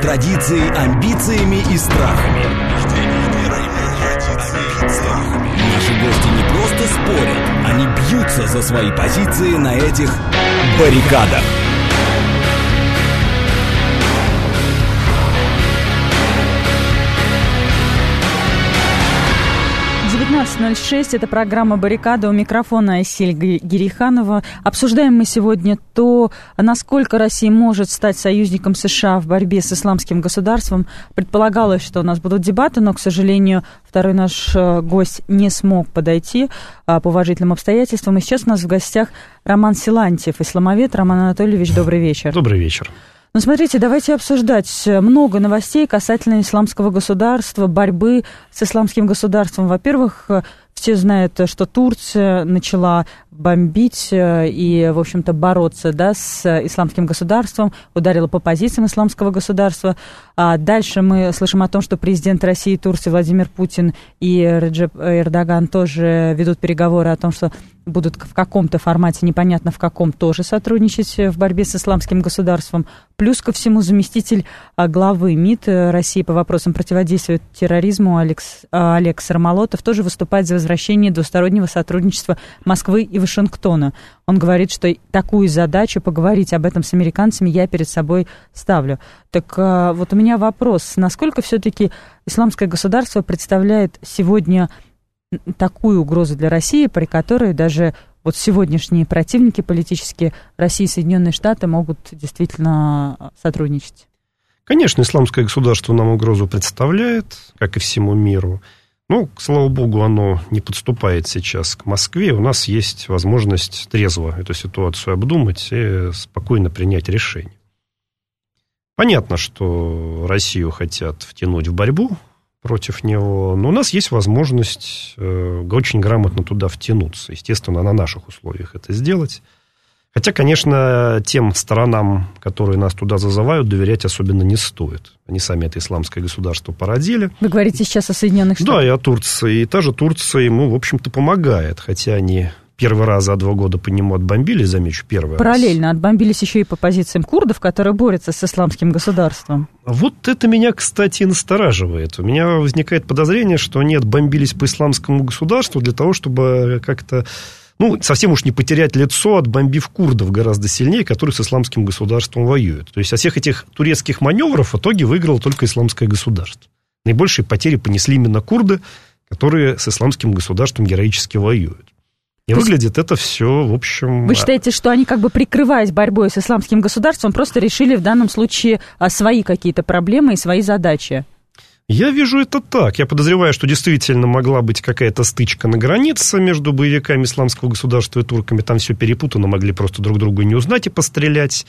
традицией, амбициями и страхами. Наши гости не просто спорят, они бьются за свои позиции на этих баррикадах. 19:06, это программа «Баррикада», у микрофона Айсель Гериханова. Обсуждаем мы сегодня то, насколько Россия может стать союзником США в борьбе с исламским государством. Предполагалось, что у нас будут дебаты, но, к сожалению, второй наш гость не смог подойти по уважительным обстоятельствам. И сейчас у нас в гостях Роман Силантьев, исламовед. Роман Анатольевич, добрый вечер. Добрый вечер. Ну, смотрите, давайте обсуждать. Много новостей касательно исламского государства, борьбы с исламским государством. Во-первых, все знают, что Турция начала бомбить и, в общем-то, бороться, да, с исламским государством, ударила по позициям исламского государства. А дальше мы слышим о том, что президент России и Турции Владимир Путин и Реджеп Эрдоган тоже ведут переговоры о том, что будут в каком-то формате, непонятно в каком, тоже сотрудничать в борьбе с исламским государством. Плюс ко всему заместитель главы МИД России по вопросам противодействия терроризму Олег Сармолотов тоже выступает за возвращение двустороннего сотрудничества Москвы и Вашингтона. Он говорит, что такую задачу поговорить об этом с американцами я перед собой ставлю. Так вот у меня вопрос, насколько все-таки исламское государство представляет сегодня такую угрозу для России, при которой даже вот сегодняшние противники политические России и Соединенные Штаты могут действительно сотрудничать? Конечно, исламское государство нам угрозу представляет, как и всему миру. Но, слава богу, оно не подступает сейчас к Москве. У нас есть возможность трезво эту ситуацию обдумать и спокойно принять решение. Понятно, что Россию хотят втянуть в борьбу против него, но у нас есть возможность очень грамотно туда втянуться. Естественно, на наших условиях это сделать. Хотя, конечно, тем сторонам, которые нас туда зазывают, доверять особенно не стоит. Они сами это исламское государство породили. Вы говорите сейчас о Соединенных Штатах? Да, и о Турции. И та же Турция ему, в общем-то, помогает. Хотя они первый раз за 2 года по нему отбомбили, замечу, первый Параллельно раз. Отбомбились еще и по позициям курдов, которые борются с исламским государством. Вот это меня, кстати, настораживает. У меня возникает подозрение, что они отбомбились по исламскому государству для того, чтобы как-то, совсем уж не потерять лицо, отбомбив курдов гораздо сильнее, которые с исламским государством воюют. То есть, от всех этих турецких маневров в итоге выиграло только исламское государство. Наибольшие потери понесли именно курды, которые с исламским государством героически воюют. И выглядит это все, в общем... Вы считаете, что они, как бы прикрываясь борьбой с исламским государством, просто решили в данном случае свои какие-то проблемы и свои задачи? Я вижу это так. Я подозреваю, что действительно могла быть какая-то стычка на границе между боевиками исламского государства и турками. Там все перепутано, могли просто друг друга не узнать и пострелять.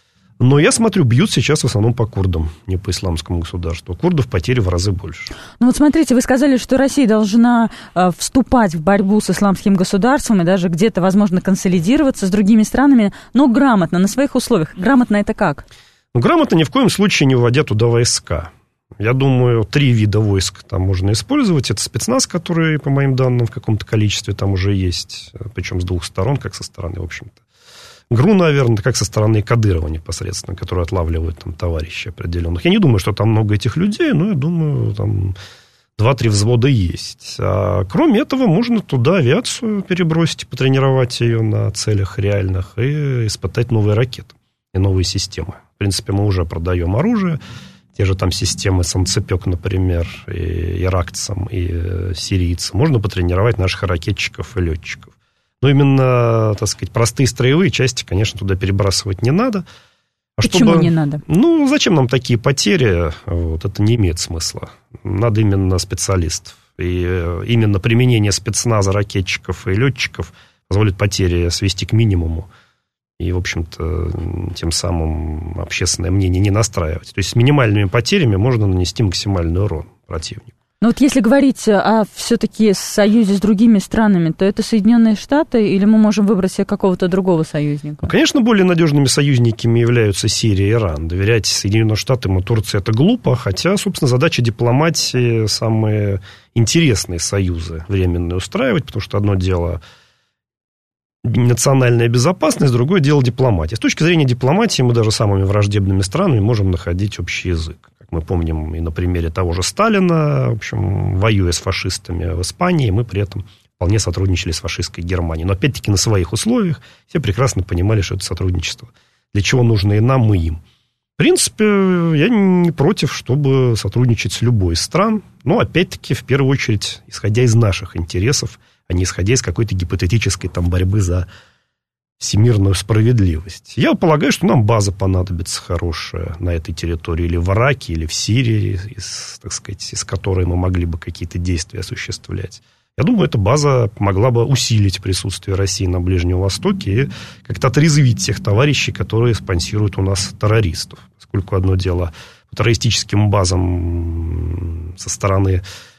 Но я смотрю, бьют сейчас в основном по курдам, не по исламскому государству. У курдов потери в разы больше. Ну вот смотрите, вы сказали, что Россия должна вступать в борьбу с исламским государством и даже где-то, возможно, консолидироваться с другими странами, но грамотно, на своих условиях. Грамотно это как? Грамотно ни в коем случае не вводя туда войска. Я думаю, 3 вида войск там можно использовать. Это спецназ, который, по моим данным, в каком-то количестве там уже есть, причем с 2 сторон, как со стороны, в общем-то. ГРУ, наверное, как со стороны Кадырова непосредственно, которые отлавливают там товарищей определенных. Я не думаю, что там много этих людей, но я думаю, там 2-3 взвода есть. А кроме этого, можно туда авиацию перебросить, потренировать ее на целях реальных и испытать новые ракеты и новые системы. В принципе, мы уже продаем оружие. Те же там системы «Самцепек», например, и иракцам, и сирийцам. Можно потренировать наших ракетчиков и летчиков. Но именно, так сказать, простые строевые части, конечно, туда перебрасывать не надо. Почему не надо? Зачем нам такие потери? Это не имеет смысла. Надо именно специалистов. И именно применение спецназа, ракетчиков и летчиков позволит потери свести к минимуму. И, в общем-то, тем самым общественное мнение не настраивать. То есть с минимальными потерями можно нанести максимальный урон противнику. Но вот если говорить о все-таки союзе с другими странами, то это Соединенные Штаты, или мы можем выбрать себе какого-то другого союзника? Конечно, более надежными союзниками являются Сирия и Иран. Доверять Соединенным Штатам и Турции это глупо, хотя, собственно, задача дипломатии самые интересные союзы временные устраивать, потому что одно дело национальная безопасность, другое дело дипломатия. С точки зрения дипломатии мы даже с самыми враждебными странами можем находить общий язык. Как мы помним и на примере того же Сталина, в общем, воюя с фашистами в Испании, мы при этом вполне сотрудничали с фашистской Германией. Но опять-таки на своих условиях все прекрасно понимали, что это сотрудничество. Для чего нужно и нам, и им. В принципе, я не против, чтобы сотрудничать с любой из стран, но опять-таки в первую очередь исходя из наших интересов, а не исходя из какой-то гипотетической там борьбы за всемирную справедливость. Я полагаю, что нам база понадобится хорошая на этой территории, или в Ираке, или в Сирии, так сказать, из которой мы могли бы какие-то действия осуществлять. Я думаю, эта база помогла бы усилить присутствие России на Ближнем Востоке и как-то отрезвить тех товарищей, которые спонсируют у нас террористов. Поскольку одно дело по террористическим базам со стороны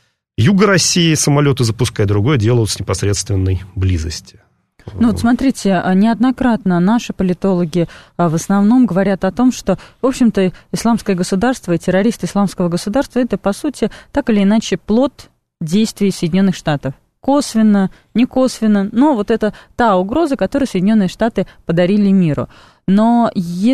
юга России самолеты запускать, другое дело с непосредственной близости. Ну вот смотрите, неоднократно наши политологи в основном говорят о том, что, в общем-то, исламское государство и террористы исламского государства – это, по сути, так или иначе плод действий Соединенных Штатов. Косвенно, не косвенно, но вот это та угроза, которую Соединенные Штаты подарили миру. Но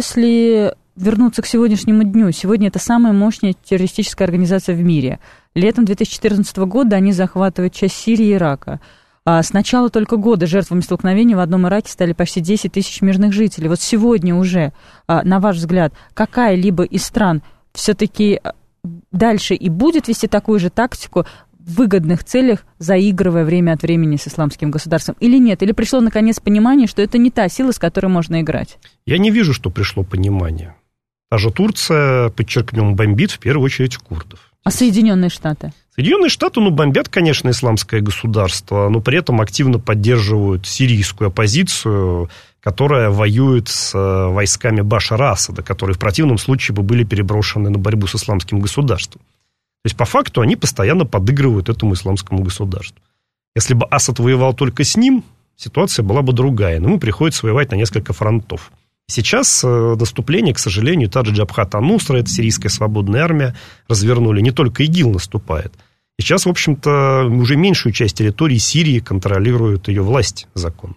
если вернуться к сегодняшнему дню, сегодня это самая мощная террористическая организация в мире. Летом 2014 года они захватывают часть Сирии и Ирака. С начала только года жертвами столкновений в одном Ираке стали почти 10 тысяч мирных жителей. Вот сегодня уже, на ваш взгляд, какая-либо из стран все-таки дальше и будет вести такую же тактику в выгодных целях, заигрывая время от времени с исламским государством, или нет? Или пришло, наконец, понимание, что это не та сила, с которой можно играть? Я не вижу, что пришло понимание. Та же Турция, подчеркнем, бомбит в первую очередь курдов. А Соединенные Штаты? Соединенные Штаты, бомбят, конечно, исламское государство, но при этом активно поддерживают сирийскую оппозицию, которая воюет с войсками Башара Асада, которые в противном случае бы были переброшены на борьбу с исламским государством. То есть, по факту, они постоянно подыгрывают этому исламскому государству. Если бы Асад воевал только с ним, ситуация была бы другая, но ему приходится воевать на несколько фронтов. Сейчас наступление, к сожалению, та же Джабхат ан-Нусра, это сирийская свободная армия, развернули. Не только ИГИЛ наступает. Сейчас, в общем-то, уже меньшую часть территории Сирии контролирует ее власть законная.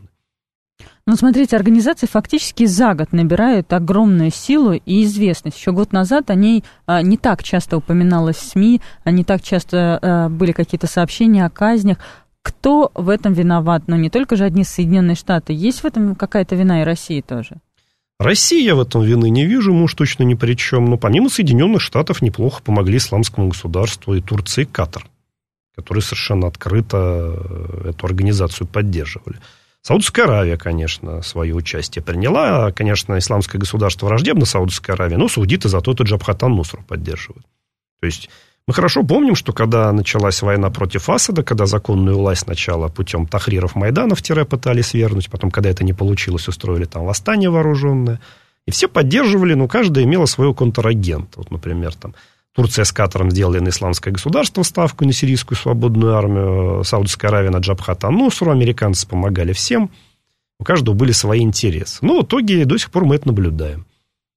Ну, смотрите, организации фактически за год набирают огромную силу и известность. Еще год назад о ней не так часто упоминалось в СМИ, не так часто были какие-то сообщения о казнях. Кто в этом виноват? Ну, не только же одни Соединенные Штаты. Есть в этом какая-то вина и России тоже? России я в этом вины не вижу, мы уж точно ни при чем. Но помимо Соединенных Штатов неплохо помогли исламскому государству и Турция, и Катар, которые совершенно открыто эту организацию поддерживали. Саудовская Аравия, конечно, свое участие приняла. Конечно, исламское государство враждебно Саудовской Аравии, но саудиты зато этот Джабхат ан-Нусру поддерживают. То есть мы хорошо помним, что когда началась война против Асада, когда законную власть сначала путем тахриров Майданов пытались вернуть, потом, когда это не получилось, устроили там восстание вооруженное. И все поддерживали, но каждая имела своего контрагента. Вот, например, там Турция с Катаром сделали на исламское государство ставку, на сирийскую свободную армию, Саудовская Аравия на Джабхат ан-Нусру, американцы помогали всем, у каждого были свои интересы. Но в итоге до сих пор мы это наблюдаем.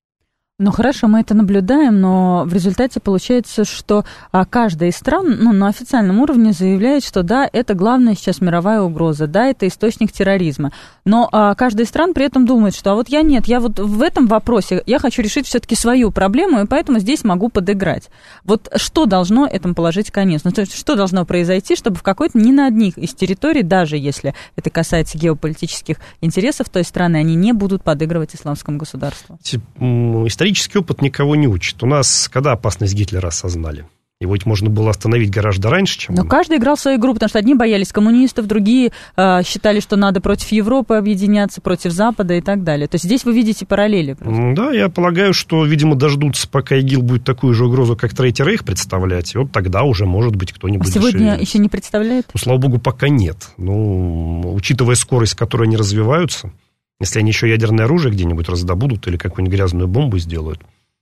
Ну, хорошо, мы это наблюдаем, но в результате получается, что каждая из стран, на официальном уровне заявляет, что да, это главная сейчас мировая угроза, да, это источник терроризма. Но каждая из стран при этом думает, что вот я вот в этом вопросе я хочу решить все-таки свою проблему, и поэтому здесь могу подыграть. Вот что должно этому положить конец? Ну, то есть, что должно произойти, чтобы в какой-то, ни на одних из территорий, даже если это касается геополитических интересов той страны, они не будут подыгрывать исламскому государству? Исторический опыт никого не учит. У нас когда опасность Гитлера осознали? Его ведь можно было остановить гораздо раньше, чем... Но каждый играл в свою игру, потому что одни боялись коммунистов, другие считали, что надо против Европы объединяться, против Запада и так далее. То есть здесь вы видите параллели. Просто. Да, я полагаю, что, видимо, дождутся, пока ИГИЛ будет такую же угрозу, как Третий Рейх представлять, и вот тогда уже, может быть, кто-нибудь... А сегодня еще не представляет? Ну, слава богу, пока нет. Учитывая скорость, с которой они развиваются, если они еще ядерное оружие где-нибудь раздобудут или какую-нибудь грязную бомбу сделают.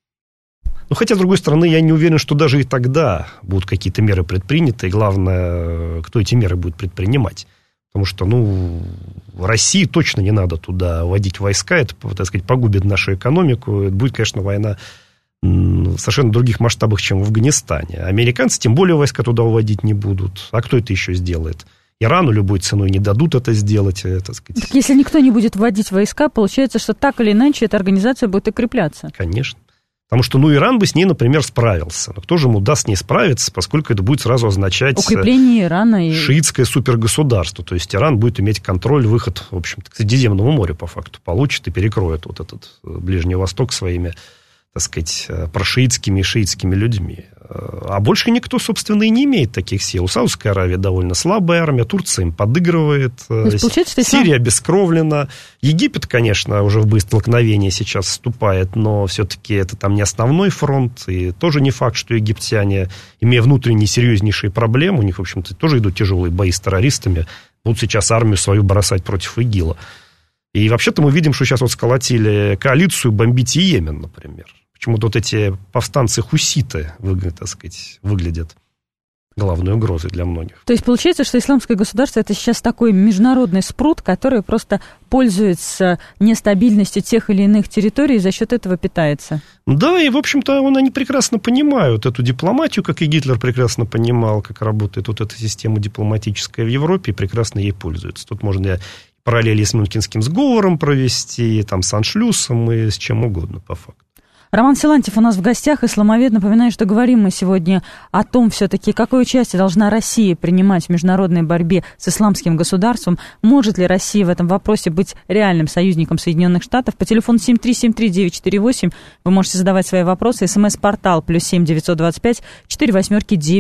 Хотя, с другой стороны, я не уверен, что даже и тогда будут какие-то меры предприняты, и главное, кто эти меры будет предпринимать. Потому что, в России точно не надо туда вводить войска, это, так сказать, погубит нашу экономику, это будет, конечно, война в совершенно других масштабах, чем в Афганистане. Американцы тем более войска туда вводить не будут. А кто это еще сделает? Ирану любой ценой не дадут это сделать. Так сказать. Так если никто не будет вводить войска, получается, что так или иначе эта организация будет укрепляться. Конечно. Потому что, Иран бы с ней, например, справился. Но кто же ему даст с ней справиться, поскольку это будет сразу означать... укрепление Ирана и... шиитское супергосударство. То есть Иран будет иметь контроль, выход, в общем-то, к Средиземному морю, по факту, получит и перекроет вот этот Ближний Восток своими, так сказать, прошиитскими и шиитскими людьми. А больше никто, собственно, и не имеет таких сил. У Саудовской Аравии довольно слабая армия, Турция им подыгрывает, Сирия обескровлена. Египет, конечно, уже в боестолкновение сейчас вступает, но все-таки это там не основной фронт, и тоже не факт, что египтяне, имея внутренние серьезнейшие проблемы, у них, в общем-то, тоже идут тяжелые бои с террористами, будут сейчас армию свою бросать против ИГИЛа. И вообще-то мы видим, что сейчас вот сколотили коалицию бомбить Йемен, например. Почему-то вот эти повстанцы-хуситы, так сказать, выглядят главной угрозой для многих. То есть получается, что исламское государство – это сейчас такой международный спрут, который просто пользуется нестабильностью тех или иных территорий и за счет этого питается. Да, и, в общем-то, они прекрасно понимают эту дипломатию, как и Гитлер прекрасно понимал, как работает вот эта система дипломатическая в Европе, и прекрасно ей пользуется. Тут можно параллели с Мюнхенским сговором провести, там, с аншлюсом и с чем угодно, по факту. Роман Силантьев у нас в гостях, исламовед. Напоминаю, что говорим мы сегодня о том, все-таки, какое участие должна Россия принимать в международной борьбе с исламским государством. Может ли Россия в этом вопросе быть реальным союзником Соединенных Штатов? По телефону 7373948 вы можете задавать свои вопросы. СМС-портал +7 925 48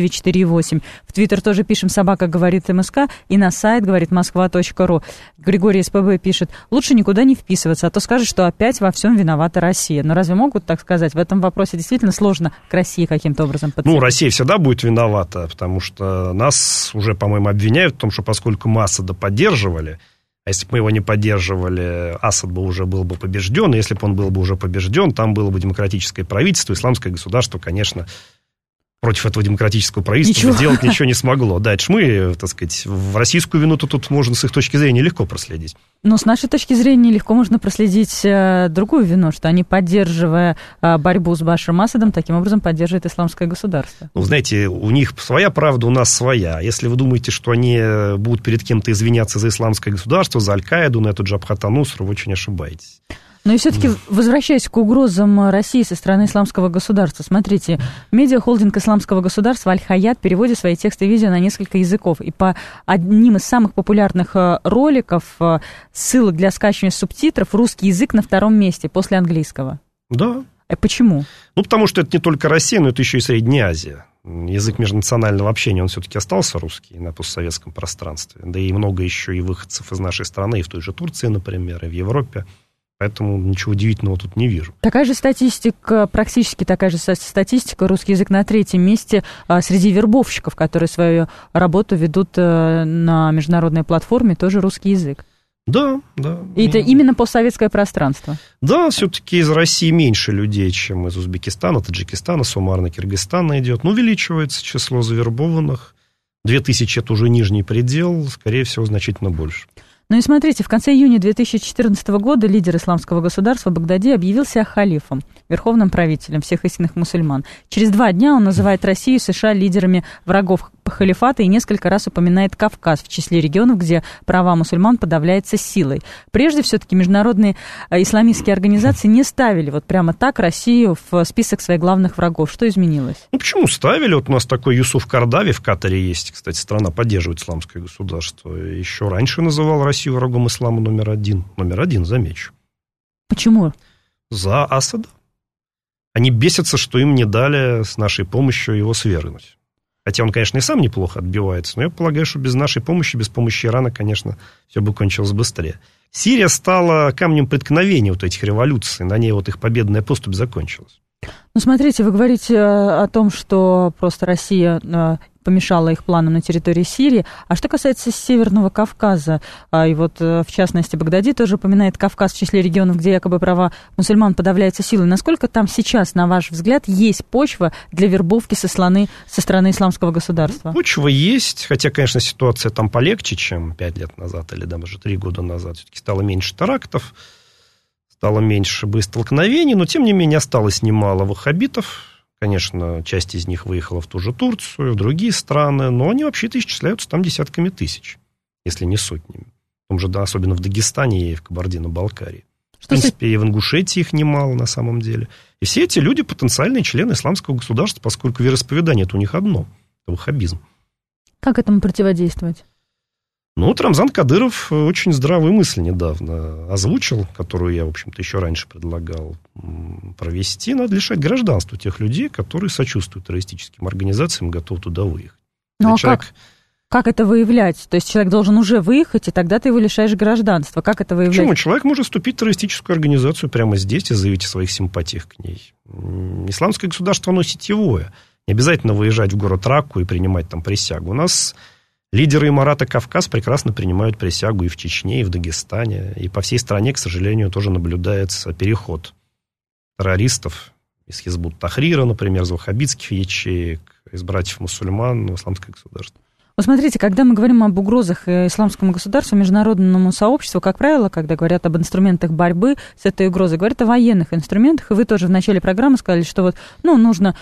948. В Твиттер тоже пишем «Собака говорит МСК» и на сайт говорит Москва.ру. Григорий СПБ пишет: лучше никуда не вписываться, а то скажет, что опять во всем виновата Россия. Но разве могут так сказать? В этом вопросе действительно сложно к России каким-то образом подцепить. Россия всегда будет виновата, потому что нас уже, по-моему, обвиняют в том, что поскольку мы Асада поддерживали, а если бы мы его не поддерживали, Асад бы уже был бы побежден, и если бы он был бы уже побежден, там было бы демократическое правительство, исламское государство, конечно, против этого демократического правительства сделать ничего не смогло. Да, это ж мы, так сказать, в российскую вину-то тут можно с их точки зрения легко проследить. Но с нашей точки зрения легко можно проследить другую вину, что они, поддерживая борьбу с Башаром Асадом, таким образом поддерживают исламское государство. Знаете, у них своя правда, у нас своя. Если вы думаете, что они будут перед кем-то извиняться за исламское государство, за Аль-Каиду, на эту Джабхат ан-Нуср, вы очень ошибаетесь. Но и все-таки, возвращаясь к угрозам России со стороны исламского государства, смотрите, медиахолдинг исламского государства Аль-Хаят переводит свои тексты и видео на несколько языков. И по одним из самых популярных роликов, ссылок для скачивания субтитров, русский язык на втором месте после английского. Да. Почему? Потому что это не только Россия, но это еще и Средняя Азия. Язык межнационального общения, он все-таки остался русский на постсоветском пространстве. Да и много еще и выходцев из нашей страны, и в той же Турции, например, и в Европе. Поэтому ничего удивительного тут не вижу. Такая же статистика, практически такая же статистика, русский язык на третьем месте среди вербовщиков, которые свою работу ведут на международной платформе, тоже русский язык. Да, да. И это именно постсоветское пространство. Да, все-таки из России меньше людей, чем из Узбекистана, Таджикистана, суммарно Киргизстана идет. Но увеличивается число завербованных. 2000 – это уже нижний предел, скорее всего, значительно больше. Ну и смотрите, в конце июня 2014 года лидер исламского государства Багдади объявил себя халифом, верховным правителем всех истинных мусульман. Через 2 дня он называет Россию и США лидерами врагов халифата и несколько раз упоминает Кавказ в числе регионов, где права мусульман подавляются силой. Прежде все-таки международные исламистские организации не ставили вот прямо так Россию в список своих главных врагов. Что изменилось? Почему ставили? Вот у нас такой Юсуф Кардави в Катаре есть, кстати, страна поддерживает исламское государство. Еще раньше называл Россию врагом ислама номер один. Номер один, замечу. Почему? За Асада. Они бесятся, что им не дали с нашей помощью его свергнуть. Хотя он, конечно, и сам неплохо отбивается, но я полагаю, что без нашей помощи, без помощи Ирана, конечно, все бы кончилось быстрее. Сирия стала камнем преткновения вот этих революций, на ней вот их победная поступь закончилась. Ну, смотрите, вы говорите о том, что просто Россия помешала их планам на территории Сирии. А что касается Северного Кавказа, и вот в частности Багдади тоже упоминает Кавказ в числе регионов, где якобы права мусульман подавляются силой. Насколько там сейчас, на ваш взгляд, есть почва для вербовки со стороны исламского государства? Почва есть, хотя, конечно, ситуация там полегче, чем 5 лет назад или даже 3 года назад. Все-таки стало меньше терактов, стало меньше боестолкновений, но, тем не менее, осталось немало ваххабитов. Конечно, часть из них выехала в ту же Турцию, в другие страны, но они вообще-то исчисляются там десятками тысяч. если не сотнями. В том же, да, особенно в Дагестане и в Кабардино-Балкарии. В принципе, и в Ингушетии их немало на самом деле. И все эти люди потенциальные члены исламского государства, поскольку вероисповедание это у них одно. Это ваххабизм. Как этому противодействовать? Ну, вот Рамзан Кадыров очень здравую мысль недавно озвучил, которую я, в общем-то, еще раньше предлагал провести. Надо лишать гражданства тех людей, которые сочувствуют террористическим организациям и готовы туда выехать. Ну, а человек... Как это выявлять? То есть человек должен уже выехать, и тогда ты его лишаешь гражданства. Как это выявлять? Почему? Человек может вступить в террористическую организацию прямо здесь и заявить о своих симпатиях к ней. Исламское государство, оно сетевое. Не обязательно выезжать в город Ракку и принимать там присягу. У нас лидеры Имарата Кавказ прекрасно принимают присягу и в Чечне, и в Дагестане. И по всей стране, к сожалению, тоже наблюдается переход террористов из Хизбут-Тахрира, например, из ваххабитских ячеек, из братьев-мусульман в исламское государство. Вот смотрите, когда мы говорим об угрозах исламскому государству, международному сообществу, как правило, когда говорят об инструментах борьбы с этой угрозой, говорят о военных инструментах, и вы тоже в начале программы сказали, что вот, нужно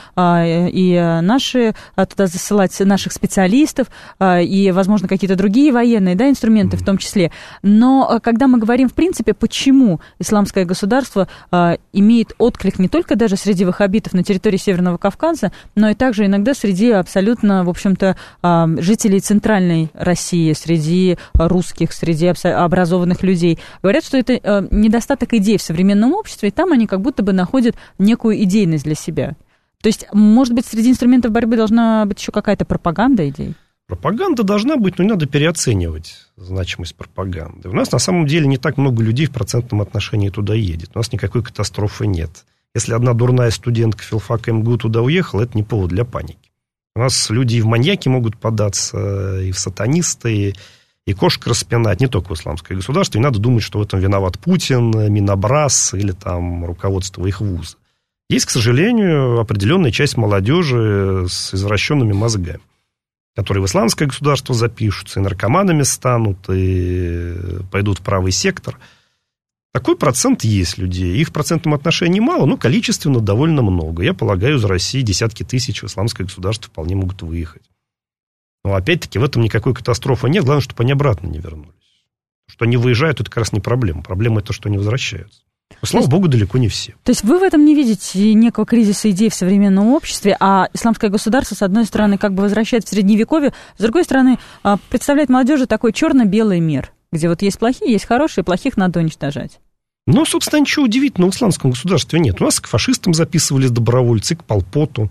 и наши, туда засылать наших специалистов, и, возможно, какие-то другие военные, да, инструменты в том числе. Но когда мы говорим, в принципе, почему исламское государство имеет отклик не только даже среди ваххабитов на территории Северного Кавказа, но и также иногда среди абсолютно, в общем-то, жителей Центральной России, среди русских, среди образованных людей. Говорят, что это недостаток идей в современном обществе, и там они как будто бы находят некую идейность для себя. То есть, может быть, среди инструментов борьбы должна быть еще какая-то пропаганда идей? Пропаганда должна быть, но не надо переоценивать значимость пропаганды. У нас на самом деле не так много людей в процентном отношении туда едет. У нас никакой катастрофы нет. Если одна дурная студентка филфака МГУ туда уехала, это не повод для паники. У нас люди и в маньяки могут податься, и в сатанисты, и кошек распинать, не только в исламское государство. Не надо думать, что в этом виноват Путин, Минобраз или там руководство их вуза. Есть, к сожалению, определенная часть молодежи с извращенными мозгами, которые в исламское государство запишутся, и наркоманами станут, и пойдут в правый сектор. Такой процент есть людей. Их в процентном отношении мало, но количественно довольно много. Я полагаю, из России десятки тысяч в исламское государство вполне могут выехать. Но опять-таки в этом никакой катастрофы нет. Главное, чтобы они обратно не вернулись. Что они выезжают, это как раз не проблема. Проблема это, что они возвращаются. Но, слава богу, далеко не все. То есть вы в этом не видите некого кризиса идей в современном обществе, а исламское государство, с одной стороны, как бы возвращает в Средневековье, с другой стороны, представляет молодежи такой черно-белый мир, где вот есть плохие, есть хорошие, плохих надо уничтожать. Но, собственно, ничего удивительного в исламском государстве нет. У нас к фашистам записывались добровольцы, к Пол Поту,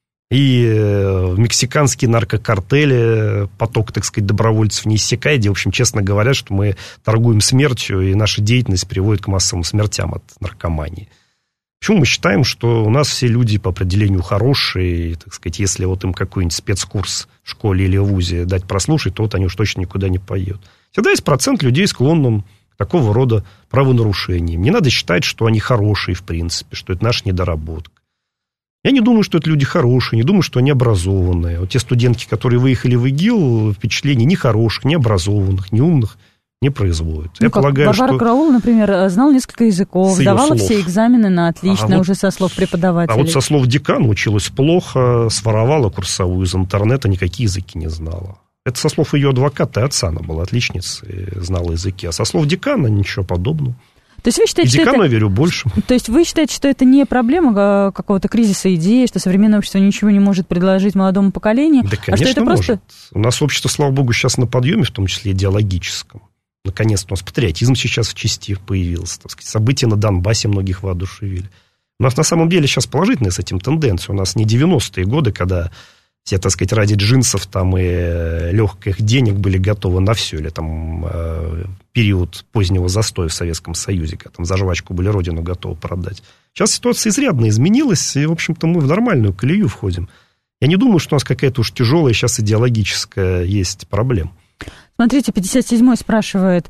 и мексиканские наркокартели, поток, так сказать, добровольцев не иссякает, где, в общем, честно говоря, что мы торгуем смертью, и наша деятельность приводит к массовым смертям от наркомании. Почему мы считаем, что у нас все люди по определению хорошие, и, так сказать, если вот им какой-нибудь спецкурс в школе или в вузе дать прослушать, то вот они уж точно никуда не поедут. Всегда есть процент людей, склонным такого рода правонарушениям. Не надо считать, что они хорошие, в принципе, что это наша недоработка. Я не думаю, что это люди хорошие, не думаю, что они образованные. Вот те студентки, которые выехали в ИГИЛ, впечатлений ни хороших, ни образованных, ни умных не производят. Я полагаю, Варвара что... Караул, например, знал несколько языков, сдавала все экзамены на отлично, уже со слов преподавателей. А вот со слов декана училась плохо, своровала курсовую из интернета, никакие языки не знала. Это со слов ее адвоката и отца, она была отличницей, знала языки. А со слов декана ничего подобного. То есть вы считаете, и декану я верю больше. То есть вы считаете, что это не проблема какого-то кризиса идеи, что современное общество ничего не может предложить молодому поколению? Да, конечно, а что это может. Просто... У нас общество, слава богу, сейчас на подъеме, в том числе идеологическом. Наконец-то у нас патриотизм сейчас в части появился. Так сказать, события на Донбассе многих воодушевили. У нас на самом деле сейчас положительная с этим тенденция. У нас не 90-е годы, когда все, так сказать, ради джинсов там, и легких денег были готовы на все. Или там период позднего застоя в Советском Союзе, когда там за жвачку были родину готовы продать. Сейчас ситуация изрядно изменилась, и, в общем-то, мы в нормальную колею входим. Я не думаю, что у нас какая-то уж тяжелая сейчас идеологическая есть проблема. Смотрите, 57-й спрашивает,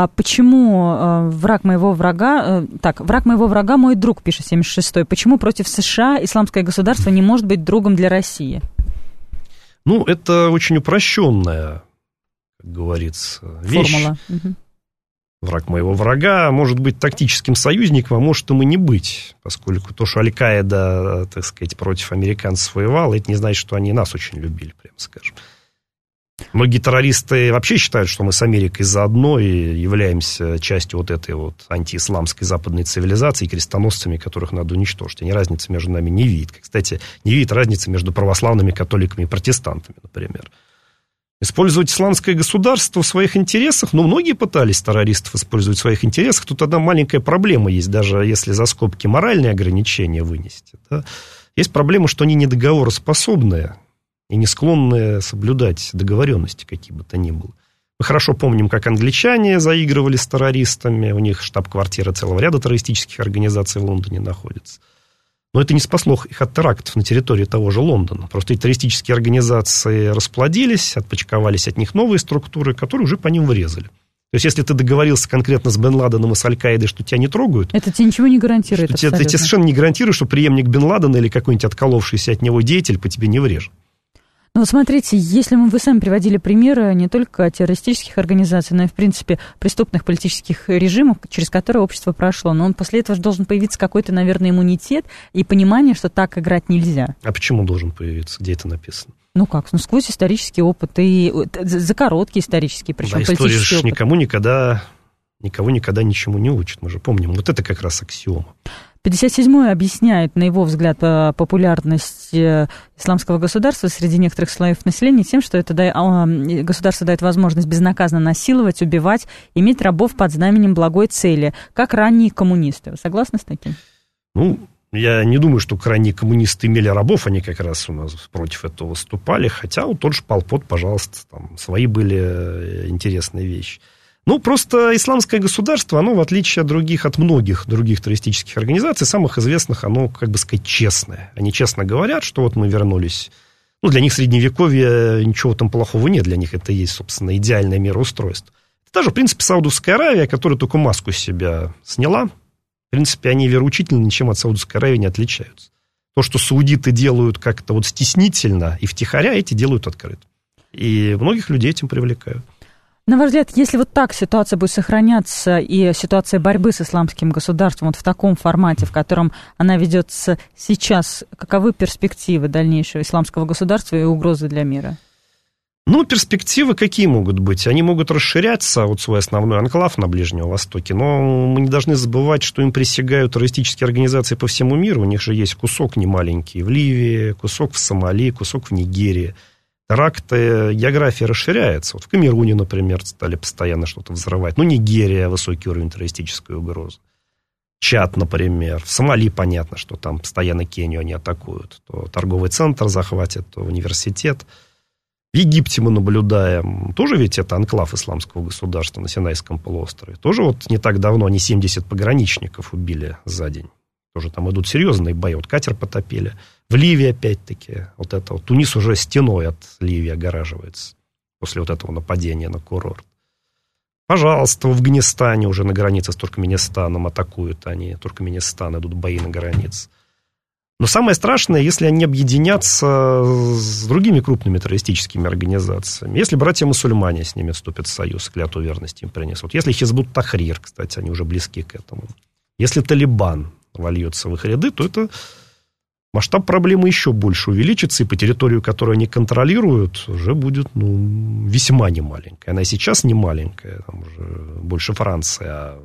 почему враг моего врага... враг моего врага мой друг, пишет 76-й. Почему против США исламское государство не может быть другом для России? Ну, это очень упрощенная, как говорится, вещь. Формула. Враг моего врага может быть тактическим союзником, а может им и не быть, поскольку то, что Аль-Каида, так сказать, против американцев воевала, это не значит, что они нас очень любили, прямо скажем. Многие террористы вообще считают, что мы с Америкой заодно и являемся частью вот этой вот антиисламской западной цивилизации, крестоносцами, которых надо уничтожить. Они разницы между нами не видят. Кстати, не видят разницы между православными католиками и протестантами, например. Использовать исламское государство в своих интересах, многие пытались террористов использовать в своих интересах. Тут одна маленькая проблема есть, даже если за скобки моральные ограничения вынести. Да? Есть проблема, что они недоговороспособные и не склонны соблюдать договоренности, какие бы то ни было. Мы хорошо помним, как англичане заигрывали с террористами, у них штаб-квартира целого ряда террористических организаций в Лондоне находится. Но это не спасло их от терактов на территории того же Лондона. Просто эти террористические организации расплодились, отпочковались от них новые структуры, которые уже по ним врезали. То есть, если ты договорился конкретно с Бен Ладеном и с Аль-Каидой, что тебя не трогают... Это тебе ничего не гарантирует. Это тебе совершенно не гарантирует, что преемник Бен Ладена или какой-нибудь отколовшийся от него деятель по тебе не врежет. Ну, смотрите, если вы сами приводили примеры не только террористических организаций, но и, в принципе, преступных политических режимов, через которые общество прошло, но после этого же должен появиться какой-то, наверное, иммунитет и понимание, что так играть нельзя. А почему должен появиться? Где это написано? Ну как? Сквозь исторический опыт, и за короткий исторический, причем политический опыт. История же никого никогда ничему не учит, мы же помним. Вот это как раз аксиома. 57-й объясняет, на его взгляд, популярность исламского государства среди некоторых слоев населения тем, что это государство дает возможность безнаказанно насиловать, убивать, иметь рабов под знаменем благой цели, как ранние коммунисты. Вы согласны с таким? Я не думаю, что ранние коммунисты имели рабов, они как раз у нас против этого выступали, хотя вот тот же Пол Пот, пожалуйста, там свои были интересные вещи. Просто исламское государство, оно, в отличие от многих других террористических организаций, самых известных, оно, честное. Они честно говорят, что вот мы вернулись... для них средневековье, ничего там плохого нет, для них это и есть, собственно, идеальное мироустройство. Это даже, в принципе, Саудовская Аравия, которая только маску с себя сняла. В принципе, они вероучительно ничем от Саудовской Аравии не отличаются. То, что саудиты делают как-то стеснительно и втихаря, эти делают открыто. И многих людей этим привлекают. На ваш взгляд, если вот так ситуация будет сохраняться, и ситуация борьбы с исламским государством в таком формате, в котором она ведется сейчас, каковы перспективы дальнейшего исламского государства и угрозы для мира? Перспективы какие могут быть? Они могут расширяться, свой основной анклав на Ближнем Востоке, но мы не должны забывать, что им присягают террористические организации по всему миру. У них же есть кусок немаленький в Ливии, кусок в Сомали, кусок в Нигерии. Теракты, география расширяется. В Камеруне, например, стали постоянно что-то взрывать. Нигерия, высокий уровень террористической угрозы. Чад, например. В Сомали понятно, что там постоянно Кению они атакуют. То торговый центр захватят, то университет. В Египте мы наблюдаем, тоже ведь это анклав исламского государства на Синайском полуострове. Тоже не так давно они 70 пограничников убили за день. Тоже там идут серьезные бои. Катер потопили. В Ливии, опять-таки, Тунис уже стеной от Ливии огораживается после этого нападения на курорт. Пожалуйста, в Афганистане уже на границе с Туркменистаном атакуют они. Туркменистан, идут бои на границе. Но самое страшное, если они объединятся с другими крупными террористическими организациями. Если братья-мусульмане с ними вступят в союз, клятву верности им принесут. Если Хизбут Тахрир, кстати, они уже близки к этому. Если Талибан вольется в их ряды, то это масштаб проблемы еще больше увеличится, и по территорию, которую они контролируют, уже будет весьма немаленькая. Она и сейчас не маленькая, там уже больше Франции, а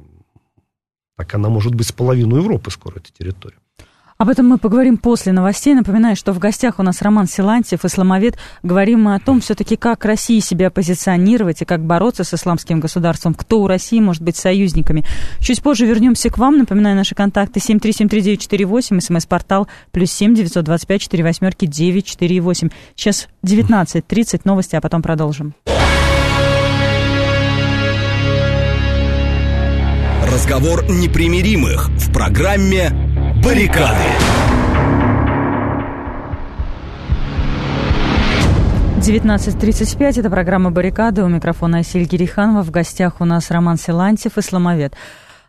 так она может быть с половиной Европы скоро, эта территория. Об этом мы поговорим после новостей. Напоминаю, что в гостях у нас Роман Силантьев, исламовед. Говорим мы о том, все-таки, как России себя позиционировать и как бороться с исламским государством. Кто у России может быть союзниками. Чуть позже вернемся к вам. Напоминаю, наши контакты 7373948, смс-портал +7 925 48 948. Сейчас 19:30, новости, а потом продолжим. Разговор непримиримых в программе «Баррикады». 19:35, это программа «Баррикады». У микрофона Айсель Гериханова. В гостях у нас Роман Силантьев, исламовед.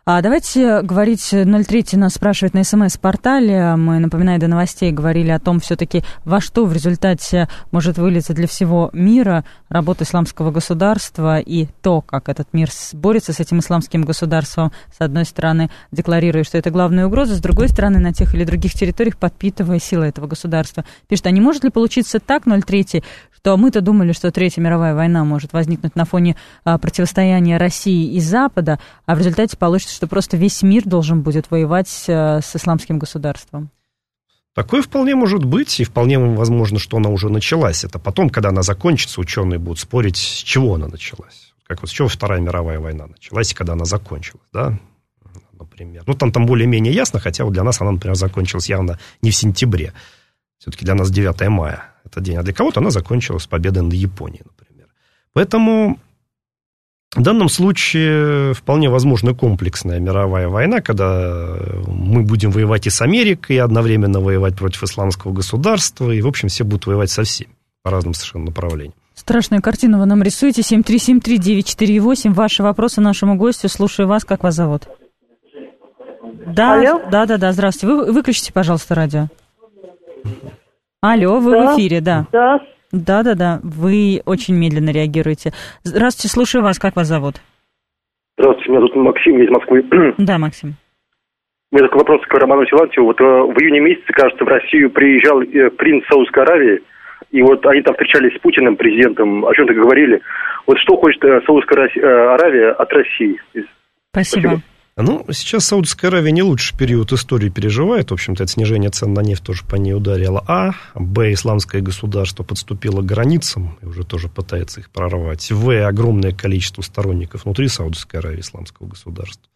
Давайте говорить, 03 нас спрашивает на СМС-портале, мы, напоминаю, до новостей говорили о том, все-таки во что в результате может вылиться для всего мира работа исламского государства и то, как этот мир борется с этим исламским государством, с одной стороны, декларируя, что это главная угроза, с другой стороны, на тех или других территориях подпитывая силы этого государства. Пишет, а не может ли получиться так, 03, что мы-то думали, что Третья мировая война может возникнуть на фоне противостояния России и Запада, а в результате получится, что просто весь мир должен будет воевать с исламским государством? Такое вполне может быть, и вполне возможно, что она уже началась. Это потом, когда она закончится, ученые будут спорить, с чего она началась. Как вот с чего Вторая мировая война началась, и когда она закончилась, да, например. Ну, там более-менее ясно, хотя вот для нас она, например, закончилась явно не в сентябре. Все-таки для нас 9 мая этот день, а для кого-то она закончилась победой над Японией, например. Поэтому в данном случае вполне возможна комплексная мировая война, когда мы будем воевать и с Америкой, и одновременно воевать против исламского государства, и, в общем, все будут воевать со всеми по разным совершенно направлениям. Страшную картину вы нам рисуете. 7373948. Ваши вопросы нашему гостю. Слушаю вас. Как вас зовут? Да, алло? Да. Здравствуйте. Вы выключите, пожалуйста, радио. Алло, вы в эфире, да. Да. Вы очень медленно реагируете. Здравствуйте, слушаю вас. Как вас зовут? Здравствуйте, меня зовут Максим, я из Москвы. Да, Максим. У меня такой вопрос к Роману Силантьеву. Вот в июне месяце, кажется, в Россию приезжал принц Саудовской Аравии, и вот они там встречались с Путиным, президентом, о чем-то говорили. Вот что хочет Саудовская Аравия от России? Спасибо. Ну, сейчас Саудовская Аравия не лучший период истории переживает. В общем-то, это снижение цен на нефть тоже по ней ударило. Б, исламское государство подступило к границам и уже тоже пытается их прорвать. В, огромное количество сторонников внутри Саудовской Аравии, исламского государства.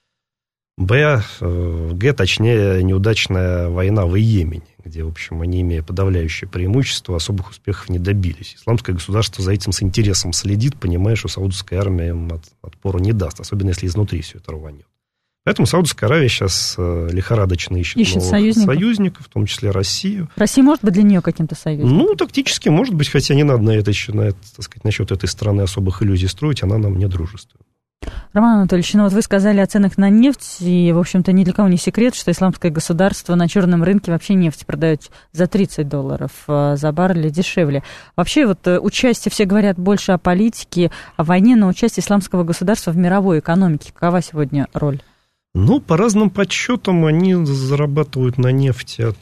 Г, точнее, неудачная война в Йемене, где, в общем, они, имея подавляющее преимущество, особых успехов не добились. Исламское государство за этим с интересом следит, понимая, что саудовская армия им отпору не даст, особенно если изнутри все это рванет. Поэтому Саудовская Аравия сейчас лихорадочно ищет новых союзников, в том числе Россию. Россия может быть для нее каким-то союзником? Ну, тактически может быть, хотя не надо насчет этой страны особых иллюзий строить, она нам не дружественна. Роман Анатольевич, вот вы сказали о ценах на нефть, и, в общем-то, ни для кого не секрет, что исламское государство на черном рынке вообще нефть продает за $30 за баррель, дешевле. Вообще, вот участие, все говорят больше о политике, о войне, но участие исламского государства в мировой экономике, какова сегодня роль? Ну, по разным подсчетам, они зарабатывают на нефти от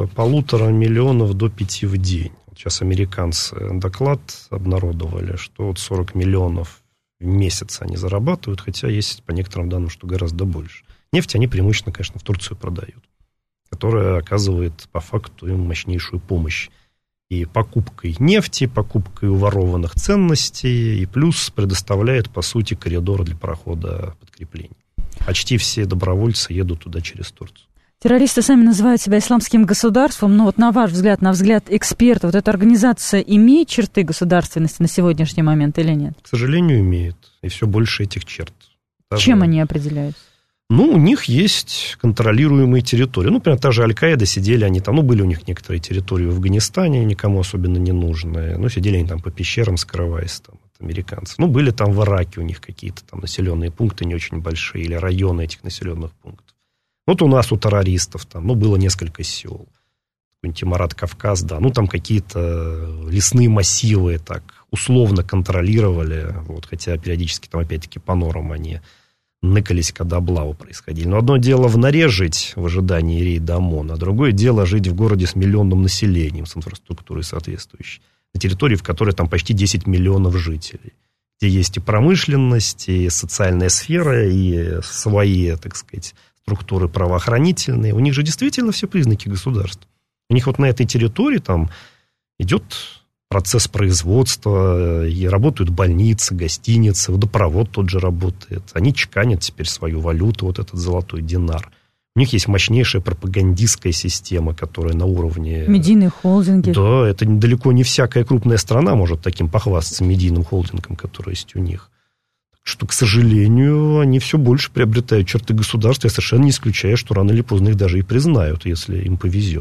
1,5 миллиона до 5 в день. Сейчас американцы доклад обнародовали, что от 40 миллионов в месяц они зарабатывают, хотя есть по некоторым данным, что гораздо больше. Нефть они преимущественно, конечно, в Турцию продают, которая оказывает по факту им мощнейшую помощь. И покупкой нефти, покупкой уворованных ценностей, и плюс предоставляет, по сути, коридор для прохода подкреплений. Почти все добровольцы едут туда через Турцию. Террористы сами называют себя исламским государством, но вот на ваш взгляд, на взгляд эксперта, вот эта организация имеет черты государственности на сегодняшний момент или нет? К сожалению, имеет. И все больше этих черт. Чем они определяются? Ну, у них есть контролируемые территории. Ну, например, та же Аль-Каида, сидели они там, были у них некоторые территории в Афганистане, никому особенно не нужные. Сидели они там по пещерам, скрываясь там от американцев. Были там в Ираке у них какие-то там населенные пункты не очень большие, или районы этих населенных пунктов. Вот у нас, у террористов, там, было несколько сел. Какой-нибудь Тимарат, Кавказ, да. Там какие-то лесные массивы так условно контролировали. Хотя периодически там, опять-таки, по норам они ныкались, когда облавы происходили. Но одно дело в норе жить в ожидании рейда ОМОНа, а другое дело жить в городе с миллионным населением, с инфраструктурой соответствующей. На территории, в которой там почти 10 миллионов жителей. Где есть и промышленность, и социальная сфера, и свои, так сказать, структуры правоохранительные, у них же действительно все признаки государства. У них на этой территории там идет процесс производства, и работают больницы, гостиницы, водопровод тот же работает. Они чеканят теперь свою валюту, этот золотой динар. У них есть мощнейшая пропагандистская система, которая на уровне... Медийные холдинги. Да, это далеко не всякая крупная страна может таким похвастаться медийным холдингом, который есть у них. Что, к сожалению, они все больше приобретают черты государства. Я совершенно не исключаю, что рано или поздно их даже и признают, если им повезет.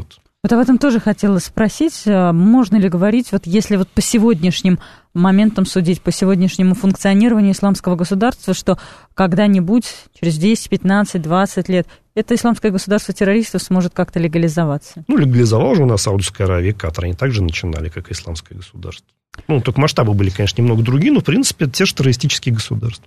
Вот об этом тоже хотела спросить. Можно ли говорить, вот если вот по сегодняшним моментам судить, по сегодняшнему функционированию исламского государства, что когда-нибудь, через 10, 15, 20 лет, это исламское государство террористов сможет как-то легализоваться? Ну, легализовал же у нас Саудовская Аравия и Катар. Они также начинали, как исламское государство. Ну, только масштабы были, конечно, немного другие, но, в принципе, это те же террористические государства.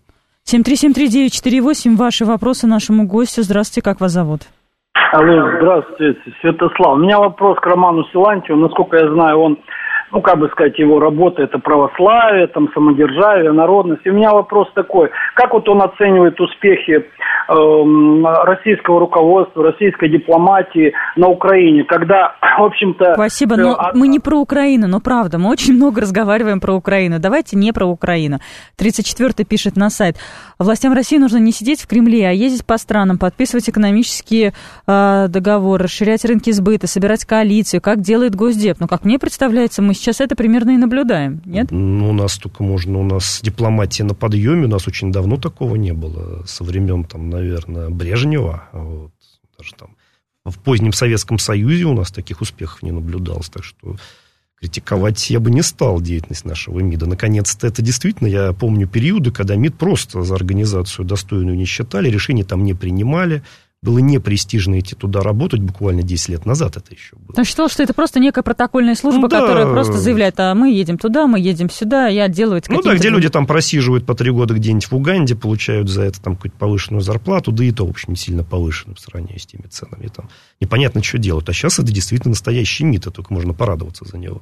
7373948, ваши вопросы нашему гостю. Здравствуйте, как вас зовут? Алло, здравствуйте, Святослав. У меня вопрос к Роману Силантьеву. Насколько я знаю, он, ну, как бы сказать, его работа — это православие, там, самодержавие, народность. И у меня вопрос такой. Как вот он оценивает успехи российского руководства, российской дипломатии на Украине, когда, в общем-то... Спасибо, но мы не про Украину, но правда, мы очень много разговариваем про Украину. Давайте не про Украину. 34-й пишет на сайт. Властям России нужно не сидеть в Кремле, а ездить по странам, подписывать экономические договоры, расширять рынки сбыта, собирать коалицию, как делает Госдеп. Ну, как мне представляется, мы сейчас это примерно и наблюдаем, нет? Ну, у нас только можно, у нас дипломатия на подъеме, у нас очень давно такого не было, со времен, там, наверное, Брежнева, вот, даже там в позднем Советском Союзе у нас таких успехов не наблюдалось, так что критиковать я бы не стал деятельность нашего МИДа. Наконец-то это действительно, я помню периоды, когда МИД просто за организацию достойную не считали, решения там не принимали. Было непрестижно идти туда работать, буквально 10 лет назад это еще было. Я считала, что это просто некая протокольная служба, которая просто заявляет, а мы едем туда, мы едем сюда, и отделывать какие-то... Ну да, где люди там просиживают по 3 года где-нибудь в Уганде, получают за это там какую-то повышенную зарплату, да и то, в общем, не сильно повышенную в сравнении с теми ценами. Там непонятно, что делают. А сейчас это действительно настоящий МИД, и только можно порадоваться за него.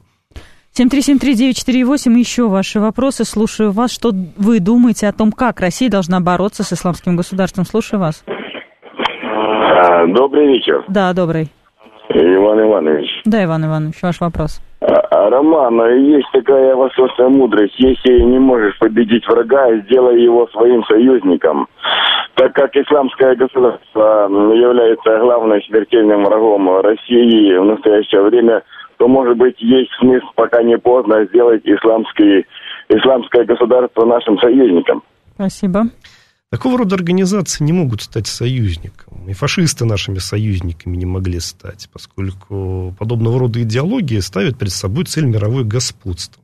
7373948, еще ваши вопросы. Слушаю вас. Что вы думаете о том, как Россия должна бороться с исламским государством? Слушаю вас. Добрый вечер. Да, добрый. Иван Иванович. Да, Иван Иванович, ваш вопрос. Роман, есть такая восточная мудрость. Если не можешь победить врага, сделай его своим союзником. Так как исламское государство является главным смертельным врагом России в настоящее время, то, может быть, есть смысл, пока не поздно, сделать исламское государство нашим союзником. Спасибо. Такого рода организации не могут стать союзником. И фашисты нашими союзниками не могли стать, поскольку подобного рода идеологии ставят перед собой цель мировое господство.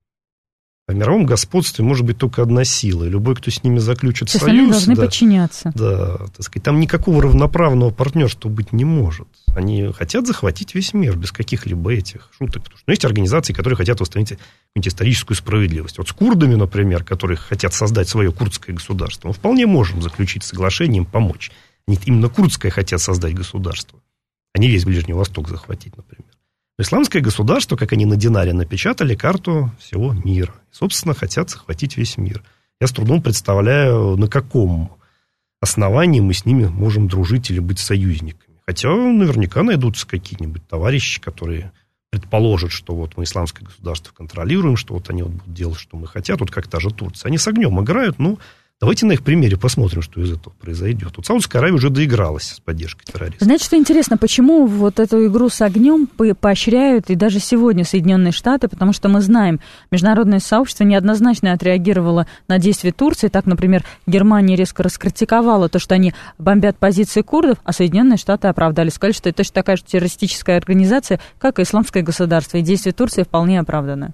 А в мировом господстве может быть только одна сила. И любой, кто с ними заключит союз... Они должны подчиняться. Да, так сказать, там никакого равноправного партнерства быть не может. Они хотят захватить весь мир без каких-либо этих шуток. Потому что есть организации, которые хотят восстановить какую-нибудь историческую справедливость. Вот с курдами, например, которые хотят создать свое курдское государство, мы вполне можем заключить соглашение, им помочь. Они именно курдское хотят создать государство, а не весь Ближний Восток захватить, например. Но исламское государство, как они на динаре напечатали, карту всего мира. И, собственно, хотят захватить весь мир. Я с трудом представляю, на каком основании мы с ними можем дружить или быть союзниками. Хотя наверняка найдутся какие-нибудь товарищи, которые предположат, что вот мы исламское государство контролируем, что вот они вот будут делать, что мы хотят, вот как та же Турция. Они с огнем играют, ну, давайте на их примере посмотрим, что из этого произойдет. Вот Саудовская Аравия уже доигралась с поддержкой террористов. Знаете, что интересно, почему вот эту игру с огнем поощряют и даже сегодня Соединенные Штаты, потому что мы знаем, международное сообщество неоднозначно отреагировало на действия Турции. Так, например, Германия резко раскритиковала то, что они бомбят позиции курдов, а Соединенные Штаты оправдали, сказали, что это точно такая же террористическая организация, как и исламское государство, и действия Турции вполне оправданы.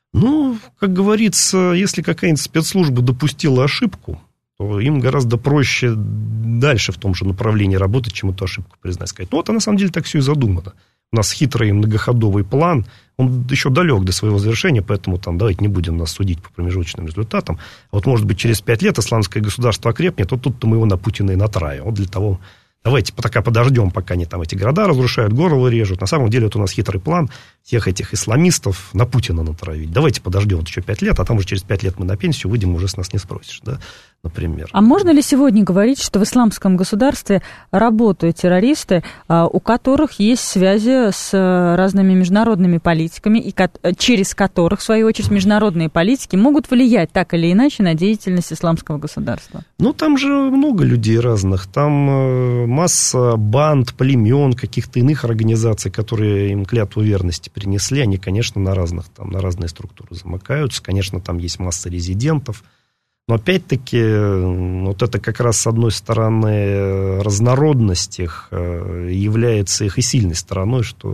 Ну, как говорится, если какая-нибудь спецслужба допустила ошибку, то им гораздо проще дальше в том же направлении работать, чем эту ошибку признать. Сказать, ну, вот, а на самом деле так все и задумано. У нас хитрый многоходовый план, он еще далек до своего завершения, поэтому там давайте не будем нас судить по промежуточным результатам. Вот, может быть, через 5 лет исламское государство окрепнет, вот тут-то мы его на Путина и натравим. Вот для того... Давайте пока подождем, пока они там эти города разрушают, горло режут. На самом деле, вот у нас хитрый план всех этих исламистов на Путина натравить. Давайте подождем вот еще 5 лет, а там уже через 5 лет мы на пенсию выйдем, уже с нас не спросишь, да, например. А можно ли сегодня говорить, что в исламском государстве работают террористы, у которых есть связи с разными международными политиками, и через которых, в свою очередь, международные политики могут влиять так или иначе на деятельность исламского государства? Ну, там же много людей разных. Там масса банд, племен, каких-то иных организаций, которые им клятву верности принесли. Они, конечно, на разные структуры замыкаются. Конечно, там есть масса резидентов. Но, опять-таки, вот это как раз, с одной стороны, разнородность их является их и сильной стороной, что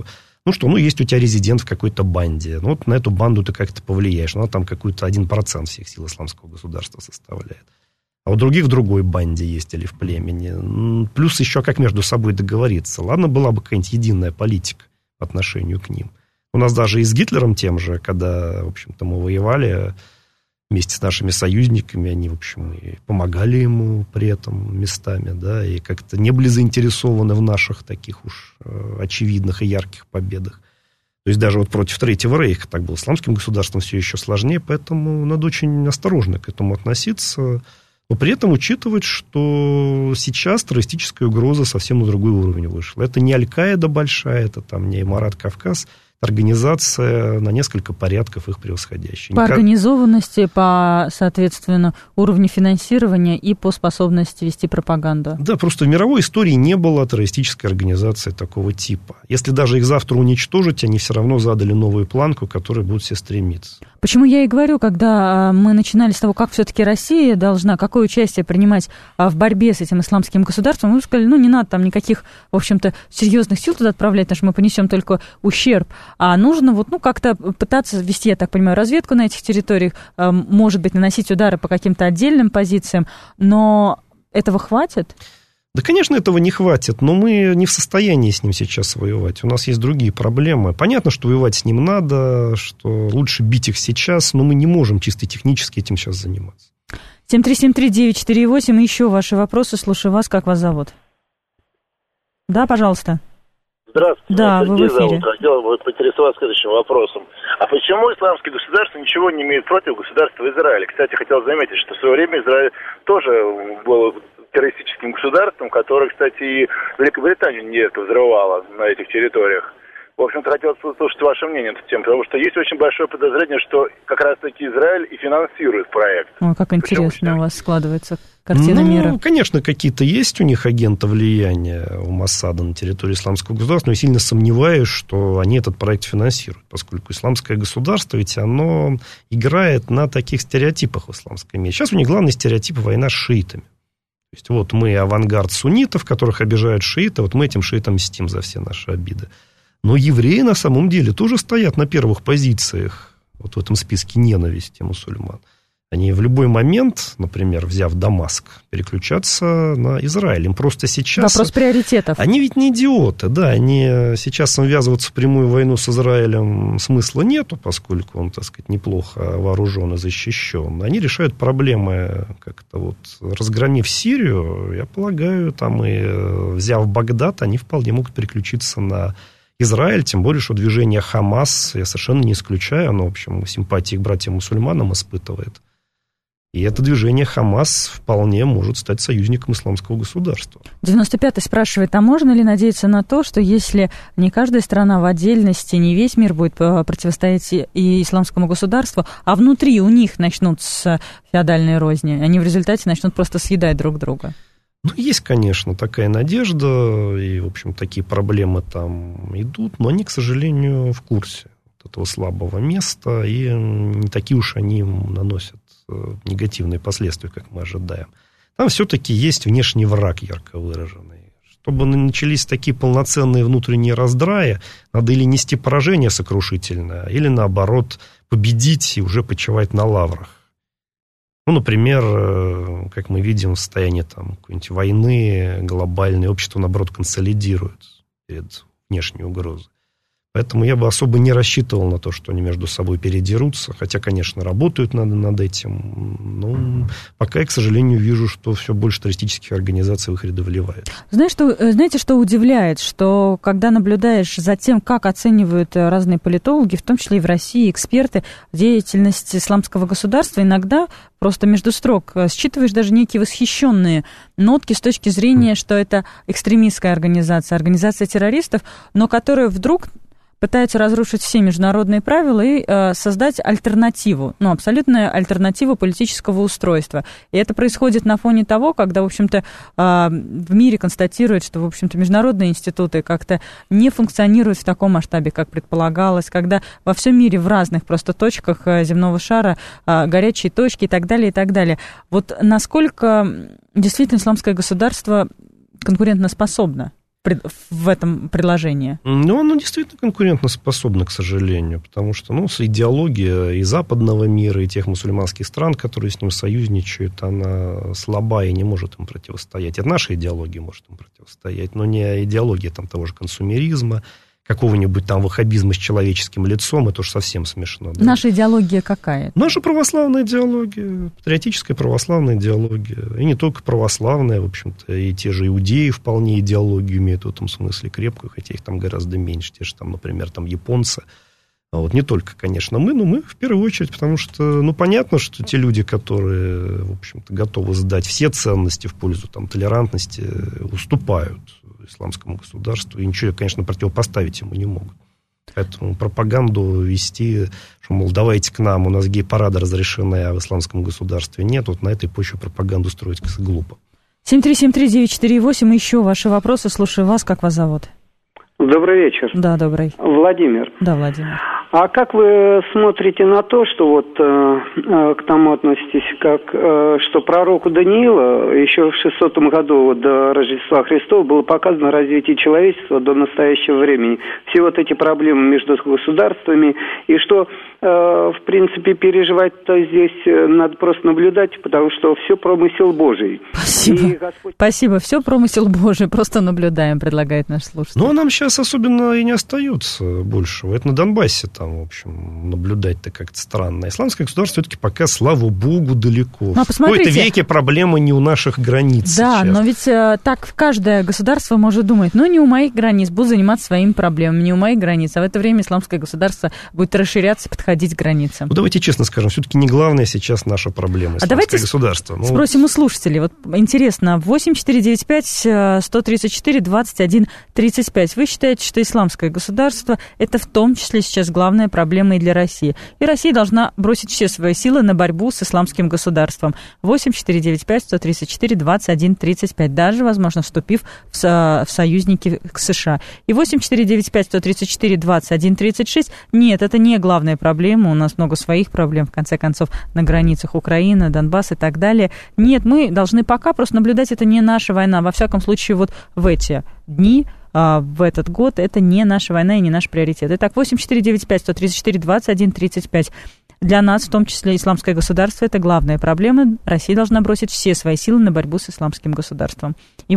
Есть у тебя резидент в какой-то банде. Вот на эту банду ты как-то повлияешь. Она там какой-то 1% всех сил исламского государства составляет. А у других в другой банде есть или в племени. Плюс еще как между собой договориться. Ладно, была бы какая-нибудь единая политика по отношению к ним. У нас даже и с Гитлером тем же, когда, в общем-то, мы воевали вместе с нашими союзниками, они, в общем, и помогали ему при этом местами, да, и как-то не были заинтересованы в наших таких уж очевидных и ярких победах. То есть даже вот против Третьего Рейха так было. Исламским государством все еще сложнее, поэтому надо очень осторожно к этому относиться, но при этом учитывать, что сейчас террористическая угроза совсем на другой уровень вышла. Это не Аль-Каида большая, это там не Эмират Кавказ, организация на несколько порядков их превосходящая. По организованности, по, соответственно, уровню финансирования и по способности вести пропаганду. Да, просто в мировой истории не было террористической организации такого типа. Если даже их завтра уничтожить, они все равно задали новую планку, к которой будут все стремиться. Почему я и говорю, когда мы начинали с того, как все-таки Россия должна, какое участие принимать в борьбе с этим исламским государством, мы сказали, не надо там никаких, в общем-то, серьезных сил туда отправлять, потому что мы понесем только ущерб. А нужно как-то пытаться вести, я так понимаю, разведку на этих территориях, может быть, наносить удары по каким-то отдельным позициям, но этого хватит? Да, конечно, этого не хватит, но мы не в состоянии с ним сейчас воевать. У нас есть другие проблемы. Понятно, что воевать с ним надо, что лучше бить их сейчас, но мы не можем чисто технически этим сейчас заниматься. 7373948, еще ваши вопросы. Слушаю вас. Как вас зовут? Да, пожалуйста. Здравствуйте. Да, вы в эфире. Хотел бы поинтересоваться следующим вопросом. А почему исламское государство ничего не имеет против государства Израиля? Кстати, хотел заметить, что в свое время Израиль тоже был террористическим государством, которое, кстати, и Великобританию нередко взрывало на этих территориях. В общем-то, хотел услышать ваше мнение на эту тему, потому что есть очень большое подозрение, что как раз-таки Израиль и финансирует проект. Ой, как интересно у вас складывается картина мира. Конечно, какие-то есть у них агенты влияния у Моссада на территории исламского государства, но я сильно сомневаюсь, что они этот проект финансируют, поскольку исламское государство, ведь оно играет на таких стереотипах в исламском мире. Сейчас у них главный стереотип – война с шиитами. То есть вот мы авангард суннитов, которых обижают шииты, вот мы этим шиитам мстим за все наши обиды. Но евреи на самом деле тоже стоят на первых позициях вот в этом списке ненависти мусульман. Они в любой момент, например, взяв Дамаск, переключатся на Израиль. Им просто сейчас... Вопрос приоритетов. Они ведь не идиоты, да, они сейчас ввязываться в прямую войну с Израилем смысла нету, поскольку он, так сказать, неплохо вооружен и защищен. Они решают проблемы как-то вот, разгромив Сирию, я полагаю, там и взяв Багдад, они вполне могут переключиться на Израиль, тем более, что движение Хамас, я совершенно не исключаю, оно, в общем, симпатии к братьям-мусульманам испытывает. И это движение Хамас вполне может стать союзником исламского государства. 95-й спрашивает, а можно ли надеяться на то, что если не каждая страна в отдельности, не весь мир будет противостоять и исламскому государству, а внутри у них начнутся феодальные розни, они в результате начнут просто съедать друг друга? Есть, конечно, такая надежда, и, в общем, такие проблемы там идут, но они, к сожалению, в курсе этого слабого места, и не такие уж они им наносят негативные последствия, как мы ожидаем. Там все-таки есть внешний враг ярко выраженный. Чтобы начались такие полноценные внутренние раздраи, надо или нести поражение сокрушительное, или, наоборот, победить и уже почивать на лаврах. Например, как мы видим, в состоянии там, какой-нибудь войны глобальное общество, наоборот, консолидирует перед внешней угрозой. Поэтому я бы особо не рассчитывал на то, что они между собой передерутся. Хотя, конечно, работают над этим. Но пока я, к сожалению, вижу, что все больше террористических организаций в их ряды вливает. Знаете, что удивляет? Что когда наблюдаешь за тем, как оценивают разные политологи, в том числе и в России, эксперты, деятельность исламского государства, иногда просто между строк считываешь даже некие восхищенные нотки с точки зрения, что это экстремистская организация террористов, но которая вдруг пытается разрушить все международные правила и создать альтернативу, абсолютную альтернативу политического устройства. И это происходит на фоне того, когда, в общем-то, в мире констатируют, что, в общем-то, международные институты как-то не функционируют в таком масштабе, как предполагалось, когда во всем мире в разных просто точках земного шара горячие точки и так далее, и так далее. Вот насколько действительно исламское государство конкурентоспособно? в этом предложении? Ну, оно действительно конкурентоспособно, к сожалению, потому что, идеология и западного мира, и тех мусульманских стран, которые с ним союзничают, она слаба и не может им противостоять. Это наша идеология может им противостоять, но не идеология того же консумеризма, какого-нибудь ваххабизма с человеческим лицом, это уж совсем смешно. Да? Наша идеология какая? Наша православная идеология, патриотическая православная идеология, и не только православная, в общем-то, и те же иудеи вполне идеологию имеют в этом смысле крепкую, хотя их там гораздо меньше, те же например, японцы. Не только, конечно, мы, но мы в первую очередь, потому что, понятно, что те люди, которые, в общем-то, готовы сдать все ценности в пользу толерантности, уступают исламскому государству, и ничего, конечно, противопоставить ему не могут. Поэтому пропаганду вести, что, мол, давайте к нам, у нас гей-парады разрешены, а в исламском государстве нет, на этой почве пропаганду строить глупо. 7373948, еще ваши вопросы, слушаю вас, как вас зовут? Добрый вечер. Да, добрый. Владимир. Да, Владимир. А как вы смотрите на то, что к тому относитесь, что пророку Даниила еще в 600 году до Рождества Христова было показано развитие человечества до настоящего времени? Все эти проблемы между государствами, и что, в принципе, переживать-то здесь надо просто наблюдать, потому что все промысел Божий. Спасибо. Спасибо. Все промысел Божий, просто наблюдаем, предлагает наш слушатель. Ну, нам сейчас особенно и не остается большего. Это на Донбассе в общем, наблюдать-то как-то странно. Исламское государство все-таки пока, слава богу, далеко. В какой-то веке проблема не у наших границ. Да, сейчас. Но ведь так каждое государство может думать, не у моих границ, буду заниматься своими проблемами, не у моих границ, а в это время исламское государство будет расширяться, подходить к границам. Давайте честно скажем, все-таки не главная сейчас наша проблема исламское государство. Спросим у слушателей. Интересно, 8495-134-21-35. Вы считаете, что исламское государство это в том числе сейчас главная проблема и для России. И Россия должна бросить все свои силы на борьбу с исламским государством. 8495-134-21-35. Даже, возможно, вступив в союзники к США. И 8495-134-21-36. Нет, это не главная проблема. У нас много своих проблем, в конце концов, на границах Украины, Донбасс и так далее. Нет, мы должны пока просто наблюдать, это не наша война. Во всяком случае, в эти дни, в этот год, это не наша война и не наш приоритет. Итак, 8495-134-21-35. Для нас, в том числе, исламское государство, это главная проблема. Россия должна бросить все свои силы на борьбу с исламским государством. И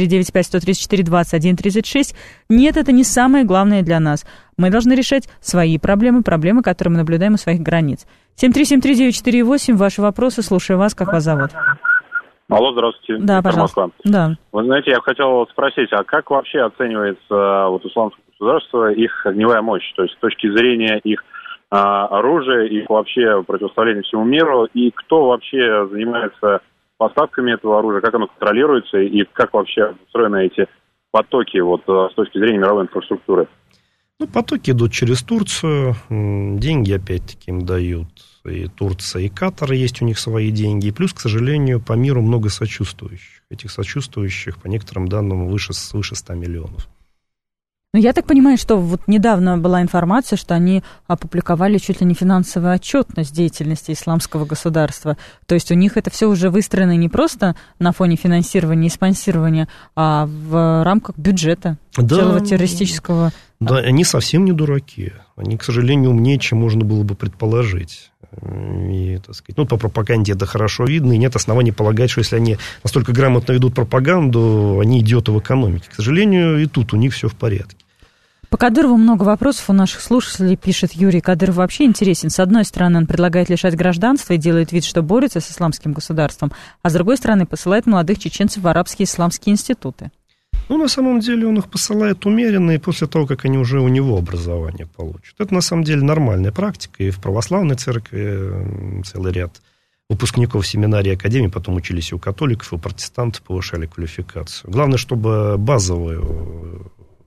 8495-134-21-36. Нет, это не самое главное для нас. Мы должны решать свои проблемы, которые мы наблюдаем у своих границ. 7373948, ваши вопросы, слушаю вас, как вас зовут? Алло, здравствуйте. Да, пожалуйста. Да. Вы знаете, я хотел спросить, а как вообще оценивается исламское государство, их огневая мощь, то есть с точки зрения их оружия, их вообще противостояния всему миру, и кто вообще занимается поставками этого оружия, как оно контролируется, и как вообще устроены эти потоки с точки зрения мировой инфраструктуры? Потоки идут через Турцию, деньги опять-таки им дают и Турция, и Катар, есть у них свои деньги, и плюс, к сожалению, по миру много сочувствующих. Этих сочувствующих, по некоторым данным, свыше 100 миллионов. Я так понимаю, что недавно была информация, что они опубликовали чуть ли не финансовую отчетность деятельности исламского государства. То есть у них это все уже выстроено не просто на фоне финансирования и спонсирования, а в рамках бюджета целого террористического. Да, они совсем не дураки. Они, к сожалению, умнее, чем можно было бы предположить. И, по пропаганде это хорошо видно, и нет оснований полагать, что если они настолько грамотно ведут пропаганду, они идиоты в экономике. К сожалению, и тут у них все в порядке. По Кадырову много вопросов у наших слушателей, пишет Юрий. Кадыров вообще интересен. С одной стороны, он предлагает лишать гражданства и делает вид, что борется с исламским государством, а с другой стороны, посылает молодых чеченцев в арабские исламские институты. На самом деле он их посылает умеренно, и после того, как они уже у него образование получат. Это, на самом деле, нормальная практика, и в православной церкви целый ряд выпускников семинарии и академии потом учились и у католиков, и у протестантов, повышали квалификацию. Главное, чтобы базовую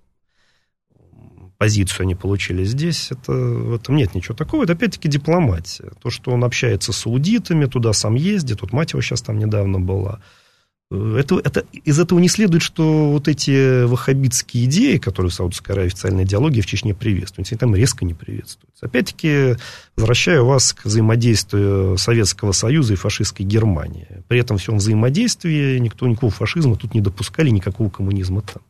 позицию они получили здесь, в этом нет ничего такого, это опять-таки дипломатия. То, что он общается с саудитами, туда сам ездит, мать его сейчас там недавно была. Из этого не следует, что эти ваххабитские идеи, которые в Саудовской Аравии официальной идеологии в Чечне приветствуются, они там резко не приветствуются. Опять-таки, возвращаю вас к взаимодействию Советского Союза и фашистской Германии. При этом всем взаимодействии никакого фашизма тут не допускали, никакого коммунизма там. То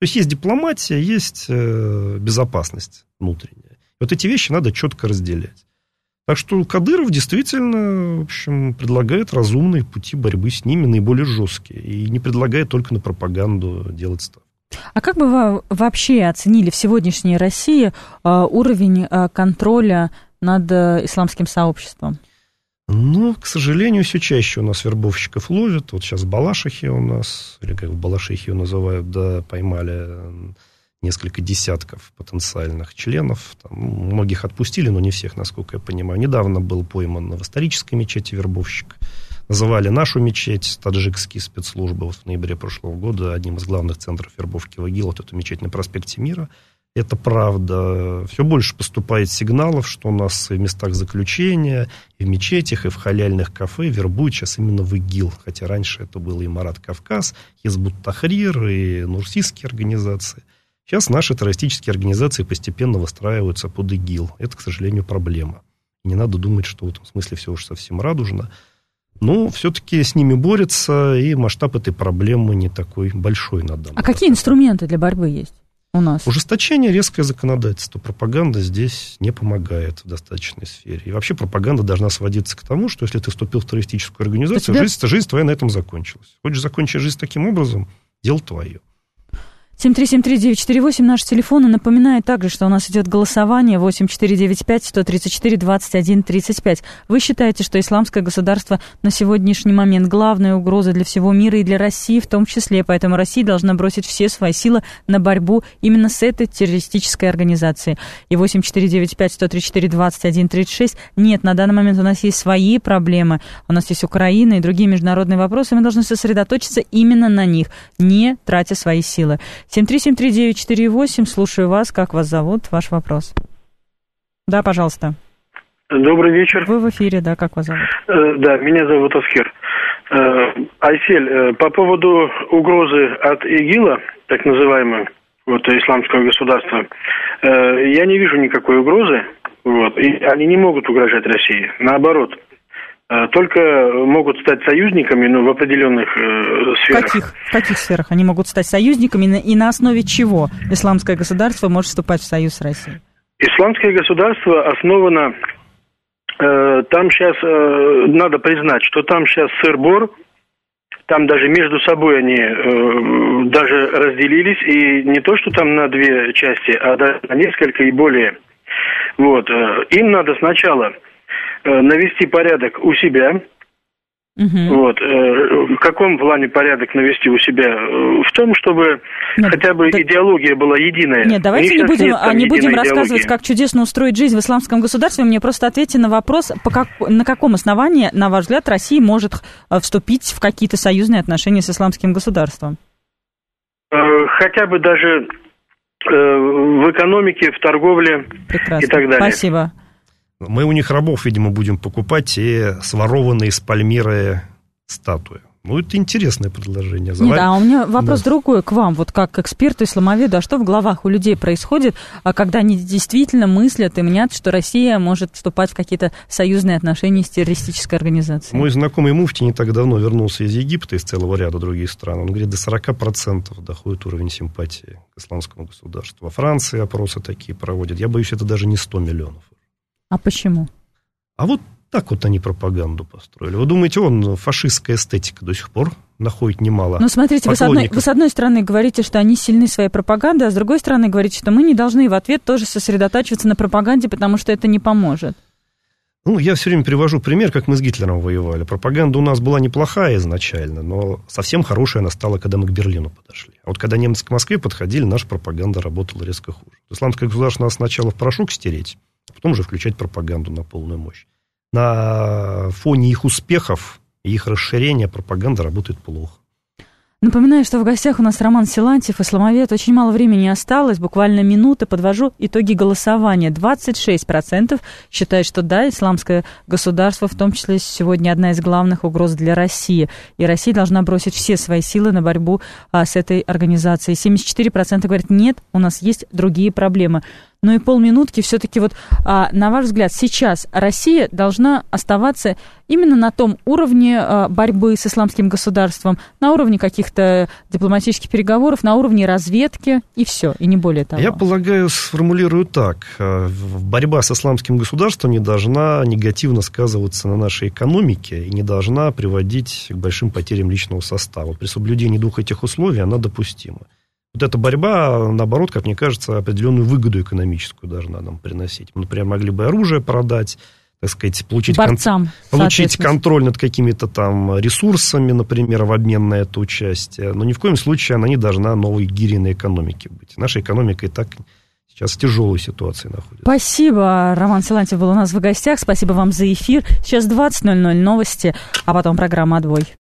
То есть дипломатия, есть безопасность внутренняя. Вот эти вещи надо четко разделять. Так что Кадыров действительно, в общем, предлагает разумные пути борьбы с ними, наиболее жесткие. И не предлагает только на пропаганду делать ставку. А как бы вы вообще оценили в сегодняшней России уровень контроля над исламским сообществом? Ну, к сожалению, все чаще у нас вербовщиков ловят. Вот сейчас в Балашихе у нас, или как в Балашихе ее называют, да, поймали несколько десятков потенциальных членов. Там, многих отпустили, но не всех, насколько я понимаю. Недавно был пойман в исторической мечети вербовщик. Называли нашу мечеть, таджикские спецслужбы, вот в ноябре прошлого года, одним из главных центров вербовки в ИГИЛ, вот эту мечеть на проспекте Мира. Это правда. Все больше поступает сигналов, что у нас и в местах заключения, и в мечетях, и в халяльных кафе вербуют сейчас именно в ИГИЛ. Хотя раньше это было и Марат Кавказ, Хизбут Тахрир, и нурсийские организации. Сейчас наши террористические организации постепенно выстраиваются под ИГИЛ. Это, к сожалению, проблема. И не надо думать, что в этом смысле все уж совсем радужно. Но все-таки с ними борются, и масштаб этой проблемы не такой большой на данный момент. А какие инструменты для борьбы есть у нас? Ужесточение, резкое законодательство. Пропаганда здесь не помогает в достаточной сфере. И вообще пропаганда должна сводиться к тому, что если ты вступил в террористическую организацию, жизнь твоя на этом закончилась. Хочешь закончить жизнь таким образом, дело твое. 7373948, наш телефон. И напоминаю также, что у нас идет голосование 8495-134-21-35. Вы считаете, что исламское государство на сегодняшний момент главная угроза для всего мира и для России в том числе, поэтому Россия должна бросить все свои силы на борьбу именно с этой террористической организацией. И 8495-134-21-36. Нет, на данный момент у нас есть свои проблемы, у нас есть Украина и другие международные вопросы, мы должны сосредоточиться именно на них, не тратя свои силы. 7373948, слушаю вас. Как вас зовут? Ваш вопрос. Да, пожалуйста. Добрый вечер. Вы в эфире, да, как вас зовут? Да, меня зовут Аскер. Айсель, по поводу угрозы от ИГИЛа, так называемой, вот, исламского государства, я не вижу никакой угрозы, вот, и они не могут угрожать России, наоборот. Только могут стать союзниками, но в определенных сферах. В каких сферах они могут стать союзниками и на основе чего исламское государство может вступать в союз с Россией? Исламское государство основано, там сейчас, надо признать, что там сейчас сыр-бор, там даже между собой они даже разделились, и не то, что там на две части, а даже на несколько и более. Вот, им надо сначала навести порядок у себя. Вот. В каком плане порядок навести у себя? В том, чтобы хотя бы идеология была единая. Нет, давайте не будем рассказывать, как чудесно устроить жизнь в исламском государстве. Мне просто ответьте на вопрос, на каком основании, на ваш взгляд, Россия может вступить в какие-то союзные отношения с исламским государством? Хотя бы даже в экономике, в торговле. Прекрасно. И так далее. Спасибо. Мы у них рабов, видимо, будем покупать те сворованные из Пальмиры статуи. Ну, это интересное предложение. Нет, а у меня вопрос другой к вам, вот как к эксперту, исламоведу. А что в головах у людей происходит, когда они действительно мыслят и мнят, что Россия может вступать в какие-то союзные отношения с террористической организацией? Мой знакомый муфти не так давно вернулся из Египта, из целого ряда других стран. Он говорит, до 40% доходит уровень симпатии к исламскому государству. Во Франции опросы такие проводят. Я боюсь, это даже не 100 миллионов. А почему? А вот так вот они пропаганду построили. Вы думаете, фашистская эстетика до сих пор находит немало Ну, смотрите, вы с одной стороны говорите, что они сильны своей пропагандой, а с другой стороны говорите, что мы не должны в ответ тоже сосредотачиваться на пропаганде, потому что это не поможет. Ну, я все время привожу пример, как мы с Гитлером воевали. Пропаганда у нас была неплохая изначально, но совсем хорошая она стала, когда мы к Берлину подошли. А вот когда немцы к Москве подходили, наша пропаганда работала резко хуже. Исламское государство надо сначала в порошок стереть, а потом уже включать пропаганду на полную мощь. На фоне их успехов и их расширения пропаганда работает плохо. Напоминаю, что в гостях у нас Роман Силантьев, исламовед. Очень мало времени осталось, буквально минута. Подвожу итоги голосования. 26% считают, что да, исламское государство, в том числе сегодня одна из главных угроз для России. И Россия должна бросить все свои силы на борьбу с этой организацией. 74% говорят, нет, у нас есть другие проблемы. но и полминутки все-таки вот, на ваш взгляд, сейчас Россия должна оставаться именно на том уровне борьбы с исламским государством, на уровне каких-то дипломатических переговоров, на уровне разведки, и все, и не более того? Я полагаю, сформулирую так. Борьба с исламским государством не должна негативно сказываться на нашей экономике и не должна приводить к большим потерям личного состава. При соблюдении двух этих условий она допустима. Вот эта борьба, наоборот, как мне кажется, определенную выгоду экономическую должна нам приносить. Мы, например, могли бы оружие продать, так сказать, получить контроль над какими-то там ресурсами, например, в обмен на это участие. Но ни в коем случае она не должна новой гири на экономике быть. Наша экономика и так сейчас в тяжелой ситуации находится. Спасибо. Роман Силантьев был у нас в гостях. Спасибо вам за эфир. Сейчас 20:00 новости, а потом программа «Отбой».